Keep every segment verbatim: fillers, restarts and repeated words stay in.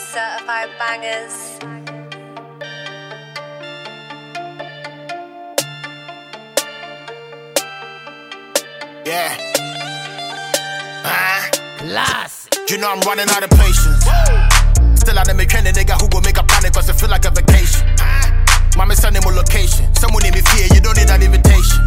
Certified bangers. Yeah. Uh, Classic. you know I'm running out of patience. Still out of me training nigga who go make a panic cause it feel like a vacation. Mama sending more location. Someone need me fear, you don't need an invitation.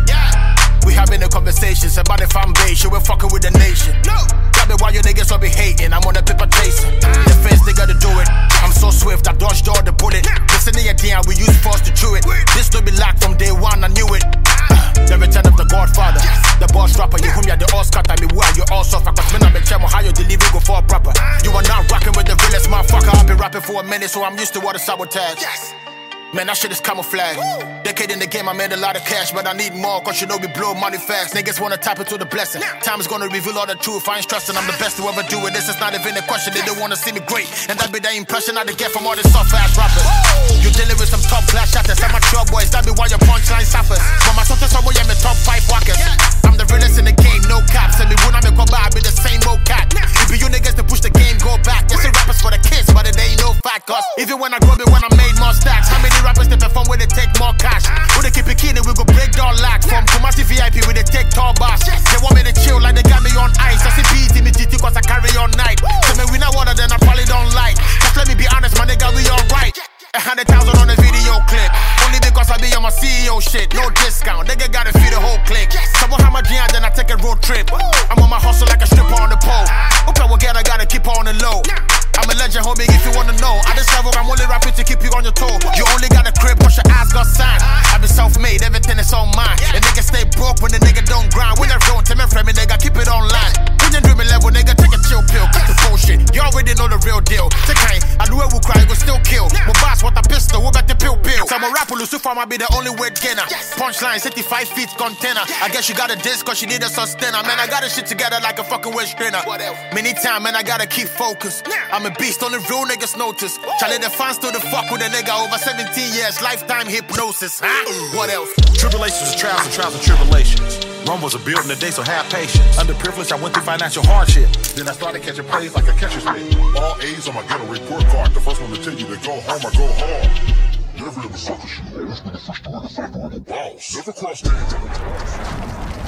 We having a conversations about the fan base, you ain't fucking with the nation. No. Got me while you niggas all be hating, I'm on the paper chasing. The face nigga to do it. I'm so swift, I dodged all the bullet. Listen to your D M, we use force to chew it. This don't be locked from day one, I knew it. The return of the Godfather, the boss rapper, you whom ya the Oscar, I mean, why you all suffer? Cause when I'm in chemo, how you deliver go for a proper. You are not rocking with the realest motherfucker. I've been rapping for a minute, so I'm used to all the sabotage. Man, that shit is camouflage. Decade in the game, I made a lot of cash, but I need more, cause you know we blow money fast. Niggas wanna tap into the blessing. Time is gonna reveal all the truth. I ain't stressing, I'm the best to ever do it. This is not even a question, they don't wanna see me great. And that be the impression I get from all the soft ass rappers. You dealing with some top class shatters, I'm a true boys, that be why your punchline suffers. But my son's somewhere, yeah, me top five walkers. I'm the realest in the game, no cap. Send me when I'm in I be the same old cat. It be you niggas to push the game, go back. Yes, it rappers for the kids, but it ain't no fat cause even when I grow it, when I made more stacks, how many rappers they perform where they take more cash? Who they keep it keen, we go break down lack. From Kumasi V I P, we they take tall bars. They want me to chill like they got me on ice. I see B T, me G T cause I carry all night. Tell me we not water, then I probably don't like. Just let me be honest, my nigga, we alright. A hundred thousand on the video clip. Only because I be on my C E O shit. No discount, nigga gotta feed the whole clique. Someone have my G and then I take a road trip. I'm on my hustle like a stripper on the pole. Okay, well, get I gotta keep on the low. I'm a legend, homie, if you wanna know. I just travel, I'm only rapping to keep you on your toe. You only got a crib, cause your ass got signed. I be self-made, everything is on mine. A nigga stay broke when the nigga don't grind. When you're wrong, tell me friend, me nigga, keep it online. When you're dreaming level, nigga, take a chill pill. Cut the bullshit, you already know the real deal. Take kind, I knew it would cry, it would still kill. My boss, what a pistol, what got the pill pill. So I'm a rapper, Lucifer might be the only weight gainer. Punchline, seventy-five feet container. I guess you got a disc cause you need a sustainer. Man, I got this shit together like a fucking wedge strainer. Many time, man, I gotta keep focused. I'm a beast on the real niggas notice. Charlie, the fans still the fuck with a nigga over seventeen years, lifetime hypnosis. Huh? What else? Tribulations are trials and trials and tribulations. Rome was a building today, so have patience. Underprivileged, I went through financial hardship. Then I started catching plays like a catcher's mitt. All A's on my ghetto report card. The first one to tell you to go home or go hard. Never in the sucker shit. Always been the first to win the fight on the balls. Never crossed the